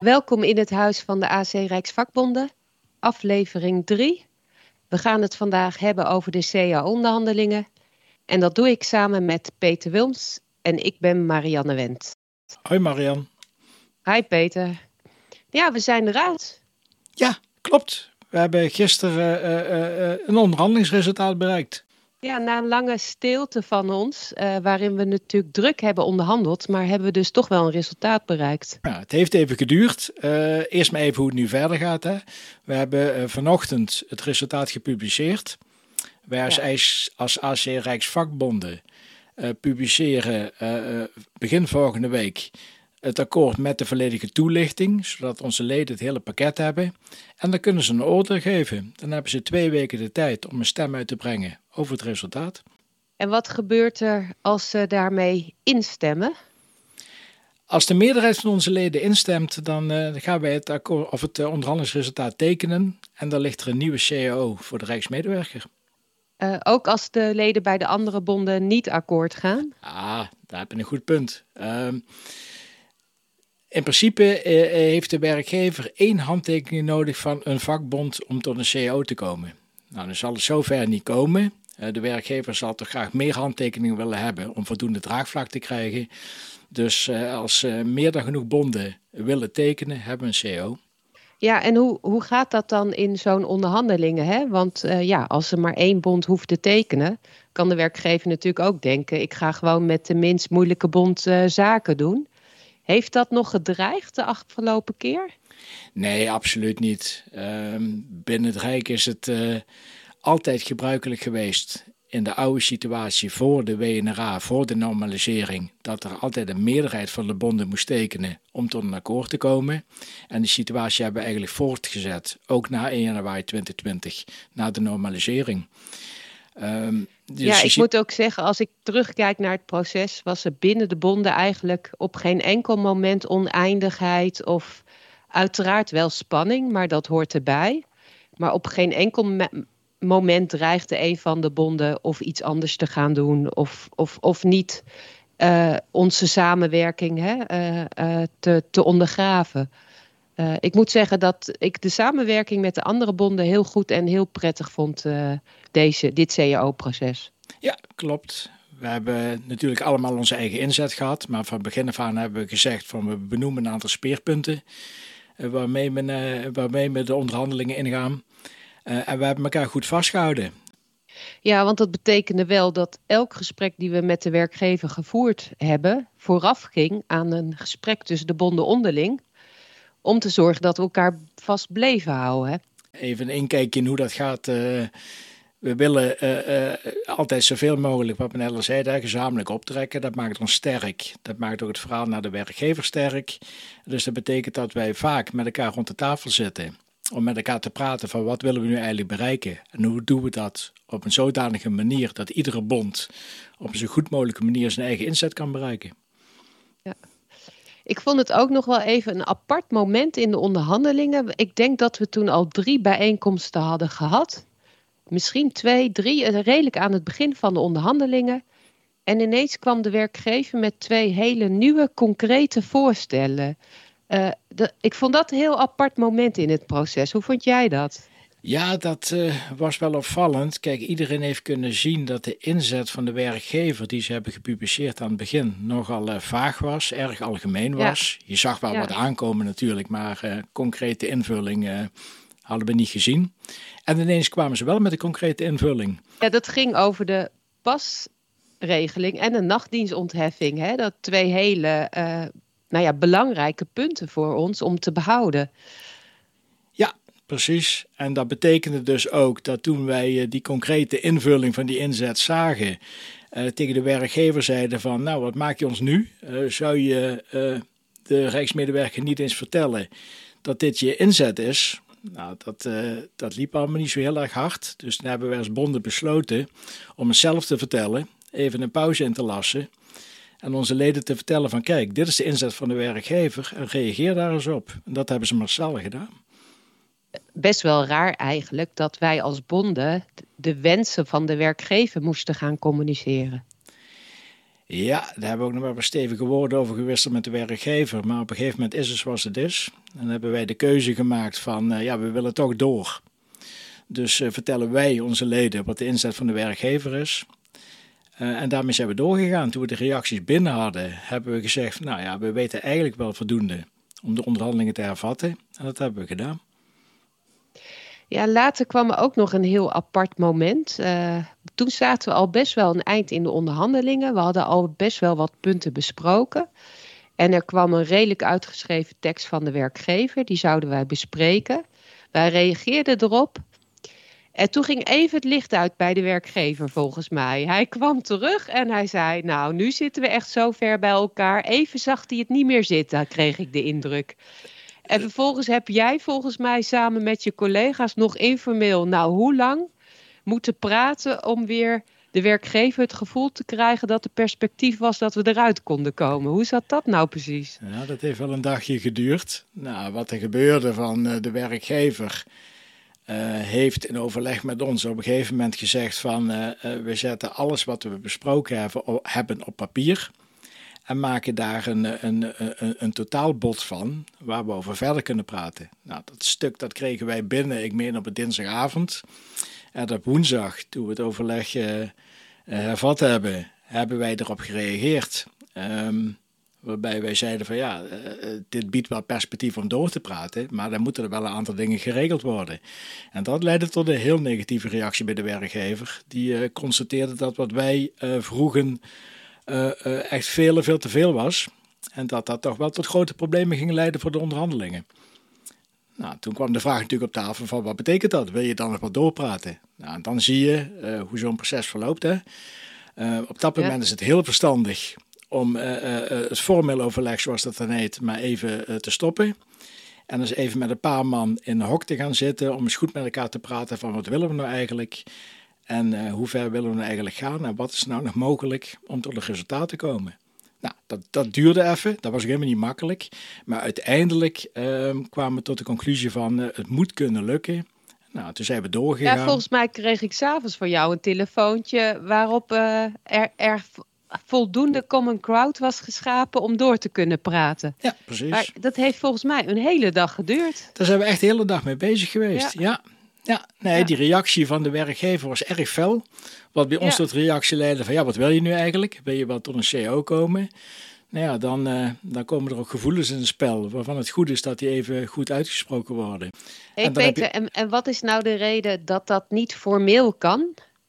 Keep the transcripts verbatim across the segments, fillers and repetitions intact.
Welkom in het Huis van de A C Rijksvakbonden, aflevering drie. We gaan het vandaag hebben over de C A O-onderhandelingen. En dat doe ik samen met Peter Wilms en ik ben Marianne Wendt. Hoi Marianne. Hi Peter. Ja, we zijn eruit. Ja, klopt. We hebben gisteren uh, uh, een onderhandelingsresultaat bereikt. Ja, na een lange stilte van ons, uh, waarin we natuurlijk druk hebben onderhandeld, maar hebben we dus toch wel een resultaat bereikt. Ja, het heeft even geduurd. Uh, eerst maar even hoe het nu verder gaat. Hè. We hebben uh, vanochtend het resultaat gepubliceerd. Wij als, ja. als A C Rijksvakbonden uh, publiceren uh, begin volgende week het akkoord met de volledige toelichting, zodat onze leden het hele pakket hebben. En dan kunnen ze een oordeel geven. Dan hebben ze twee weken de tijd om een stem uit te brengen over het resultaat. En wat gebeurt er als ze daarmee instemmen? Als de meerderheid van onze leden instemt, dan uh, gaan wij het, akkoord, of het uh, onderhandelingsresultaat tekenen. En dan ligt er een nieuwe C A O voor de Rijksmedewerker. Uh, ook als de leden bij de andere bonden niet akkoord gaan? Ah, daar heb je een goed punt. Uh, In principe uh, heeft de werkgever één handtekening nodig van een vakbond om tot een C A O te komen. Nou, dan zal het zover niet komen. Uh, de werkgever zal toch graag meer handtekeningen willen hebben om voldoende draagvlak te krijgen. Dus uh, als uh, meer dan genoeg bonden willen tekenen, hebben we een C A O. Ja, en hoe, hoe gaat dat dan in zo'n onderhandelingen? Hè? Want uh, ja, als er maar één bond hoeft te tekenen, kan de werkgever natuurlijk ook denken, ik ga gewoon met de minst moeilijke bond uh, zaken doen. Heeft dat nog gedreigd de afgelopen keer? Nee, absoluut niet. Uh, binnen het Rijk is het uh, altijd gebruikelijk geweest in de oude situatie voor de W N R A, voor de normalisering, dat er altijd een meerderheid van de bonden moest tekenen om tot een akkoord te komen. En die situatie hebben we eigenlijk voortgezet, ook na één januari twintig twintig, na de normalisering. Um, dus ja, ik ziet... moet ook zeggen, als ik terugkijk naar het proces, was er binnen de bonden eigenlijk op geen enkel moment oneindigheid of uiteraard wel spanning, maar dat hoort erbij. Maar op geen enkel me- moment dreigde een van de bonden of iets anders te gaan doen of, of, of niet uh, onze samenwerking hè, uh, uh, te, te ondergraven. Uh, ik moet zeggen dat ik de samenwerking met de andere bonden heel goed en heel prettig vond, uh, deze, dit C A O-proces. Ja, klopt. We hebben natuurlijk allemaal onze eigen inzet gehad, maar van begin af aan hebben we gezegd van we benoemen een aantal speerpunten uh, waarmee, we, uh, waarmee we de onderhandelingen ingaan. Uh, en we hebben elkaar goed vastgehouden. Ja, want dat betekende wel dat elk gesprek die we met de werkgever gevoerd hebben vooraf ging aan een gesprek tussen de bonden onderling, om te zorgen dat we elkaar vast bleven houden. Hè? Even een inkijkje in hoe dat gaat. Uh, we willen uh, uh, altijd zoveel mogelijk, wat men al zei, daar gezamenlijk optrekken. Dat maakt ons sterk. Dat maakt ook het verhaal naar de werkgever sterk. Dus dat betekent dat wij vaak met elkaar rond de tafel zitten. Om met elkaar te praten van wat willen we nu eigenlijk bereiken. En hoe doen we dat op een zodanige manier dat iedere bond op een zo goed mogelijke manier zijn eigen inzet kan bereiken. Ja. Ik vond het ook nog wel even een apart moment in de onderhandelingen. Ik denk dat we toen al drie bijeenkomsten hadden gehad. Misschien twee, drie, redelijk aan het begin van de onderhandelingen. En ineens kwam de werkgever met twee hele nieuwe, concrete voorstellen. Uh, de, ik vond dat een heel apart moment in het proces. Hoe vond jij dat? Ja, dat uh, was wel opvallend. Kijk, iedereen heeft kunnen zien dat de inzet van de werkgever die ze hebben gepubliceerd aan het begin nogal uh, vaag was, erg algemeen was. Ja. Je zag wel ja. wat aankomen natuurlijk, maar uh, concrete invulling uh, hadden we niet gezien. En ineens kwamen ze wel met een concrete invulling. Ja, dat ging over de pasregeling en de nachtdienstontheffing. Hè? Dat twee hele uh, nou ja, belangrijke punten voor ons om te behouden. Ja, precies. En dat betekende dus ook dat toen wij die concrete invulling van die inzet zagen, uh, tegen de werkgever zeiden van, nou, wat maak je ons nu? Uh, zou je uh, de Rijksmedewerker niet eens vertellen dat dit je inzet is? Nou, dat, uh, dat liep allemaal niet zo heel erg hard. Dus toen hebben we als bonden besloten om het zelf te vertellen, even een pauze in te lassen en onze leden te vertellen van, kijk, dit is de inzet van de werkgever en reageer daar eens op. En dat hebben ze massaal gedaan. Best wel raar eigenlijk dat wij als bonden de wensen van de werkgever moesten gaan communiceren. Ja, daar hebben we ook nog wel wat stevige woorden over gewisseld met de werkgever. Maar op een gegeven moment is het zoals het is. En dan hebben wij de keuze gemaakt van, uh, ja, we willen toch door. Dus uh, vertellen wij onze leden wat de inzet van de werkgever is. Uh, en daarmee zijn we doorgegaan. Toen we de reacties binnen hadden, hebben we gezegd, nou ja, we weten eigenlijk wel voldoende om de onderhandelingen te hervatten. En dat hebben we gedaan. Ja, later kwam er ook nog een heel apart moment. Uh, toen zaten we al best wel een eind in de onderhandelingen. We hadden al best wel wat punten besproken. En er kwam een redelijk uitgeschreven tekst van de werkgever. Die zouden wij bespreken. Wij reageerden erop. En toen ging even het licht uit bij de werkgever volgens mij. Hij kwam terug en hij zei, nou, nu zitten we echt zo ver bij elkaar. Even zag hij het niet meer zitten, kreeg ik de indruk. En vervolgens heb jij volgens mij samen met je collega's nog informeel, nou, hoe lang moeten praten om weer de werkgever het gevoel te krijgen dat er perspectief was dat we eruit konden komen. Hoe zat dat nou precies? Ja, dat heeft wel een dagje geduurd. Nou, wat er gebeurde van uh, de werkgever uh, heeft in overleg met ons op een gegeven moment gezegd van uh, uh, we zetten alles wat we besproken hebben, hebben op papier. En maken daar een, een, een, een totaalbod van waar we over verder kunnen praten. Nou, dat stuk dat kregen wij binnen, ik meen op een dinsdagavond. En op woensdag, toen we het overleg uh, uh, hervat hebben, hebben wij erop gereageerd. Um, waarbij wij zeiden van ja, uh, dit biedt wel perspectief om door te praten. Maar dan moeten er wel een aantal dingen geregeld worden. En dat leidde tot een heel negatieve reactie bij de werkgever. Die uh, constateerde dat wat wij uh, vroegen Uh, uh, echt veel en veel te veel was. En dat dat toch wel tot grote problemen ging leiden voor de onderhandelingen. Nou, toen kwam de vraag natuurlijk op tafel van wat betekent dat? Wil je dan nog wat doorpraten? Nou, dan zie je uh, hoe zo'n proces verloopt. Hè? Uh, op dat moment ja. is het heel verstandig om uh, uh, het formeel overleg, zoals dat dan heet, maar even uh, te stoppen. En dus even met een paar man in een hok te gaan zitten om eens goed met elkaar te praten van wat willen we nou eigenlijk? En uh, hoe ver willen we nou eigenlijk gaan en wat is nou nog mogelijk om tot een resultaat te komen? Nou, dat, dat duurde even, dat was helemaal niet makkelijk. Maar uiteindelijk uh, kwamen we tot de conclusie van uh, het moet kunnen lukken. Nou, toen zijn we doorgegaan. Ja, volgens mij kreeg ik 's avonds van jou een telefoontje waarop uh, er, er voldoende common crowd was geschapen om door te kunnen praten. Ja, precies. Maar dat heeft volgens mij een hele dag geduurd. Daar zijn we echt de hele dag mee bezig geweest, ja. ja. Ja, nee, ja. Die reactie van de werkgever was erg fel. Wat bij ons ja. tot reactie leidde van ja, wat wil je nu eigenlijk? Wil je wel tot een C O komen? Nou ja, dan, uh, dan komen er ook gevoelens in het spel waarvan het goed is dat die even goed uitgesproken worden. Hey, en Peter, je... en, en wat is nou de reden dat dat niet formeel kan?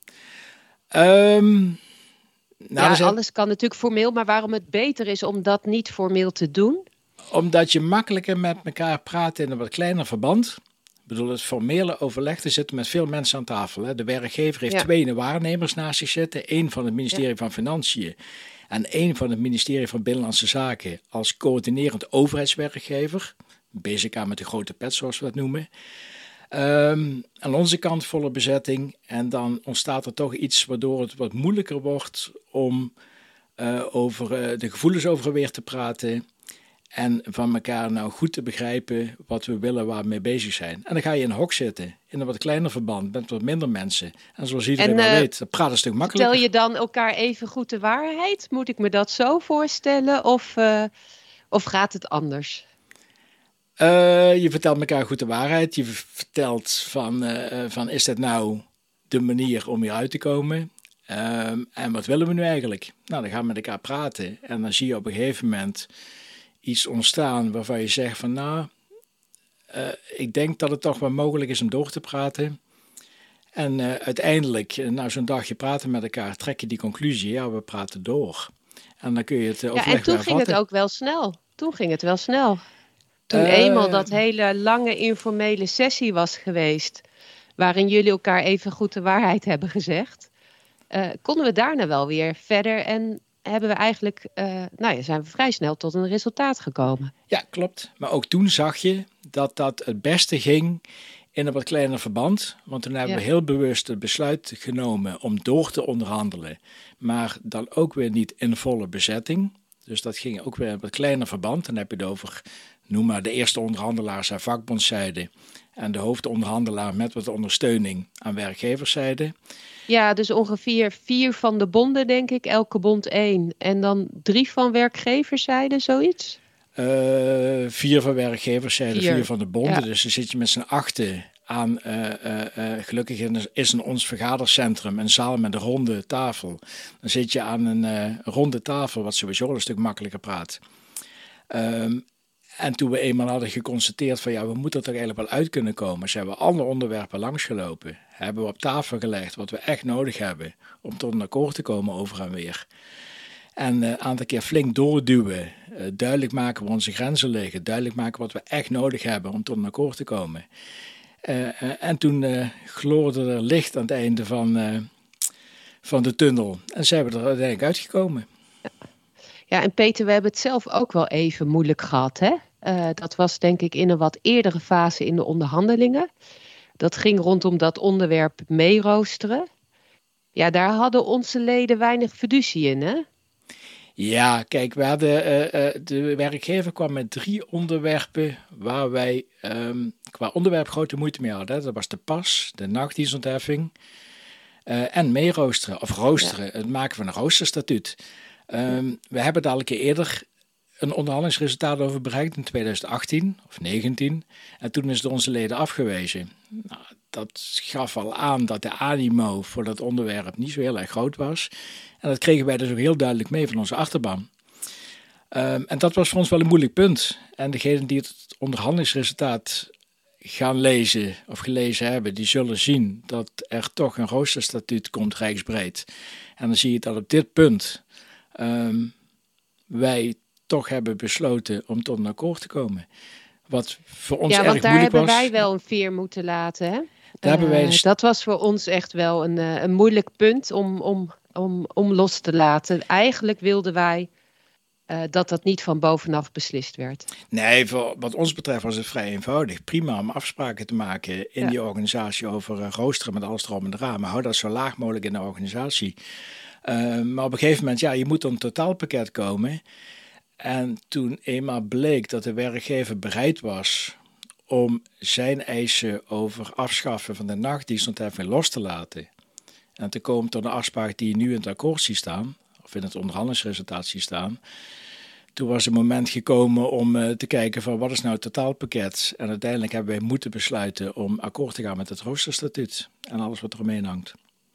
Um, nou, ja, zijn... alles kan natuurlijk formeel, maar waarom het beter is om dat niet formeel te doen? Omdat je makkelijker met elkaar praat in een wat kleiner verband. Ik bedoel, het formele overleg, er zitten met veel mensen aan tafel. Hè. De werkgever heeft ja. twee waarnemers naast zich zitten. Eén van het ministerie ja. van Financiën en één van het ministerie van Binnenlandse Zaken als coördinerend overheidswerkgever. B Z K met de grote pet, zoals we dat noemen. Um, aan onze kant volle bezetting. En dan ontstaat er toch iets waardoor het wat moeilijker wordt om uh, over uh, de gevoelens over weer te praten. En van elkaar nou goed te begrijpen wat we willen, waar we mee bezig zijn. En dan ga je in een hok zitten, in een wat kleiner verband, met wat minder mensen. En zoals iedereen en, uh, wel weet, dat praat een stuk makkelijker. Vertel je dan elkaar even goed de waarheid? Moet ik me dat zo voorstellen? Of, uh, of gaat het anders? Uh, je vertelt elkaar goed de waarheid. Je vertelt van, uh, van is dat nou de manier om hieruit te komen? Uh, en wat willen we nu eigenlijk? Nou, dan gaan we met elkaar praten. En dan zie je op een gegeven moment iets ontstaan waarvan je zegt van nou, uh, ik denk dat het toch wel mogelijk is om door te praten. En uh, uiteindelijk, na zo'n dagje praten met elkaar, trek je die conclusie, ja, we praten door. En dan kun je het uh, overleg Ja, en toen ging het ook wel snel. Toen ging het wel snel. Toen uh, eenmaal dat hele lange informele sessie was geweest, waarin jullie elkaar even goed de waarheid hebben gezegd, uh, konden we daarna wel weer verder en hebben we eigenlijk, uh, nou ja, zijn we vrij snel tot een resultaat gekomen. Ja, klopt. Maar ook toen zag je dat dat het beste ging in een wat kleiner verband. Want toen hebben ja. we heel bewust het besluit genomen om door te onderhandelen. Maar dan ook weer niet in volle bezetting. Dus dat ging ook weer een wat kleiner verband. Dan heb je het over, noem maar, de eerste onderhandelaars aan vakbondszijde en de hoofdonderhandelaar met wat ondersteuning aan werkgeverszijde. Ja, dus ongeveer vier van de bonden, denk ik, elke bond één. En dan drie van werkgeverszijde, zoiets? Uh, vier van werkgeverszijde, vier, vier van de bonden. Ja. Dus dan zit je met z'n achten aan, uh, uh, uh, gelukkig is in ons vergadercentrum een zaal met een ronde tafel. Dan zit je aan een uh, ronde tafel, wat sowieso een stuk makkelijker praat. Um, en toen we eenmaal hadden geconstateerd van ja, we moeten er toch eigenlijk wel uit kunnen komen, zijn we alle onderwerpen langsgelopen. Hebben we op tafel gelegd wat we echt nodig hebben om tot een akkoord te komen over en weer. En een uh, aantal keer flink doorduwen, uh, duidelijk maken waar onze grenzen liggen, duidelijk maken wat we echt nodig hebben om tot een akkoord te komen. Uh, uh, en toen uh, gloorde er licht aan het einde van, uh, van de tunnel en zijn we er uiteindelijk uitgekomen. Ja, en Peter, we hebben het zelf ook wel even moeilijk gehad, hè? Uh, dat was denk ik in een wat eerdere fase in de onderhandelingen. Dat ging rondom dat onderwerp meeroosteren. Ja, daar hadden onze leden weinig fiducie in, hè? Ja, kijk, we hadden, uh, uh, de werkgever kwam met drie onderwerpen waar wij um, qua onderwerp grote moeite mee hadden. Dat was de pas, de nachtdienstontheffing uh, en meeroosteren, of roosteren, ja. Het maken van een roosterstatuut. Um, we hebben daar al een keer eerder een onderhandelingsresultaat over bereikt in twintig achttien of negentien. En toen is het onze leden afgewezen. Nou, dat gaf al aan dat de animo voor dat onderwerp niet zo heel erg groot was. En dat kregen wij dus ook heel duidelijk mee van onze achterban. Um, en dat was voor ons wel een moeilijk punt. En degenen die het onderhandelingsresultaat gaan lezen of gelezen hebben, die zullen zien dat er toch een roosterstatuut komt rijksbreed. En dan zie je dat op dit punt um, wij toch hebben besloten om tot een akkoord te komen. Wat voor ons ja, erg moeilijk was. Ja, want daar hebben wij wel een veer moeten laten. Hè? Daar hebben wij een... uh, dat was voor ons echt wel een, uh, een moeilijk punt om, om, om, om los te laten. Eigenlijk wilden wij uh, dat dat niet van bovenaf beslist werd. Nee, voor, wat ons betreft was het vrij eenvoudig. Prima om afspraken te maken in ja. die organisatie over uh, roosteren met alles erom en eraan. Maar hou dat zo laag mogelijk in de organisatie. Uh, maar op een gegeven moment, ja, je moet tot een totaalpakket komen. En toen eenmaal bleek dat de werkgever bereid was om zijn eisen over afschaffen van de nachtdienstontheffing los te laten en te komen tot een afspraak die nu in het akkoord ziet staan, of in het onderhandelingsresultaat ziet staan, toen was het moment gekomen om uh, te kijken van wat is nou het totaalpakket. En uiteindelijk hebben wij moeten besluiten om akkoord te gaan met het roosterstatuut en alles wat er omheen hangt.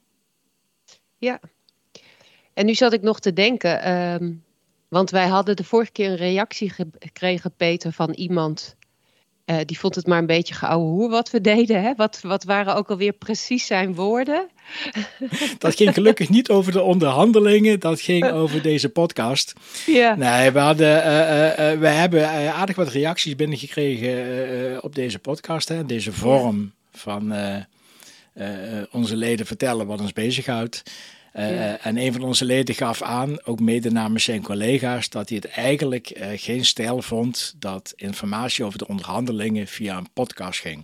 Ja, en nu zat ik nog te denken, um, want wij hadden de vorige keer een reactie gekregen, Peter, van iemand uh, die vond het maar een beetje geouwehoer wat we deden. Hè? Wat, wat waren ook alweer precies zijn woorden? Dat ging gelukkig niet over de onderhandelingen, dat ging over deze podcast. Ja. Nee, we, hadden, uh, uh, we hebben uh, aardig wat reacties binnengekregen uh, op deze podcast, hè? Deze vorm van uh, uh, onze leden vertellen wat ons bezighoudt. Uh, ja. En een van onze leden gaf aan, ook mede namens zijn collega's, dat hij het eigenlijk uh, geen stijl vond dat informatie over de onderhandelingen via een podcast ging.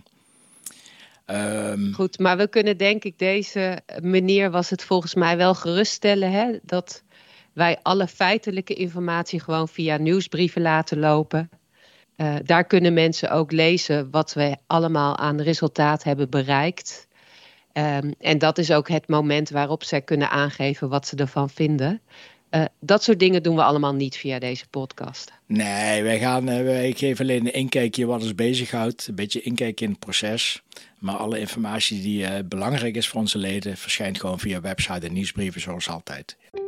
Um, Goed, maar we kunnen denk ik deze meneer was het volgens mij wel geruststellen, hè, dat wij alle feitelijke informatie gewoon via nieuwsbrieven laten lopen. Uh, daar kunnen mensen ook lezen wat we allemaal aan resultaat hebben bereikt. Um, en dat is ook het moment waarop zij kunnen aangeven wat ze ervan vinden. Uh, dat soort dingen doen we allemaal niet via deze podcast. Nee, wij, gaan, uh, wij geven alleen een inkijkje wat ons bezighoudt. Een beetje inkijkje in het proces. Maar alle informatie die uh, belangrijk is voor onze leden verschijnt gewoon via website en nieuwsbrieven zoals altijd.